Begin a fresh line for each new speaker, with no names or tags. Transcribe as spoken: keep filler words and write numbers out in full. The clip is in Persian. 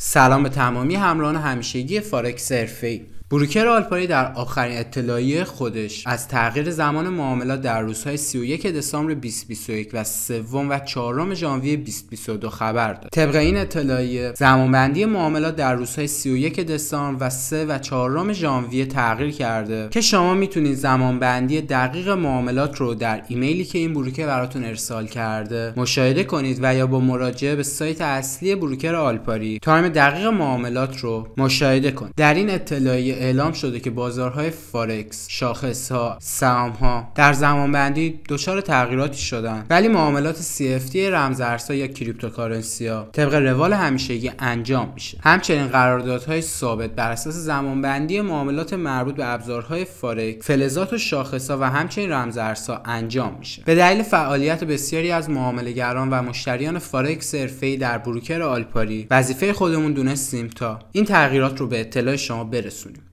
سلام به تمامی همراهان همیشگی فارکس حرفه‌ای. بروکر آلپاری در آخرین اطلاعیه خودش از تغییر زمان معاملات در روزهای سی و یک دسامبر بیست و بیست و یک و سوم و چهارم ژانویه بیست و بیست و دو خبر داد. طبق این اطلاعیه زمانبندی معاملات در روزهای سی و یک دسامبر و سه و چهارم ژانویه تغییر کرده که شما میتونید زمانبندی دقیق معاملات رو در ایمیلی که این بروکر براتون ارسال کرده مشاهده کنید و یا با مراجعه به سایت اصلی بروکر آلپاری تایم دقیق معاملات رو مشاهده کنید. در این اطلاعیه اعلام شده که بازارهای فارکس، شاخص‌ها، سهام‌ها در زمانبندی دچار تغییراتی شدن، ولی معاملات سی اف تی رمزارزها یا کریپتوکارنسی‌ها طبق روال همیشگی انجام میشه. همچنین قراردادهای ثابت بر اساس زمانبندی معاملات مربوط به ابزارهای فارکس، فلزات و شاخص‌ها و همچنین رمزارزها انجام میشه. به دلیل فعالیت بسیاری از معامله‌گران و مشتریان فارکس حرفه‌ای در بروکر آلپاری، وظیفه خودمون دونستیم تا این تغییرات رو به اطلاع شما برسونیم.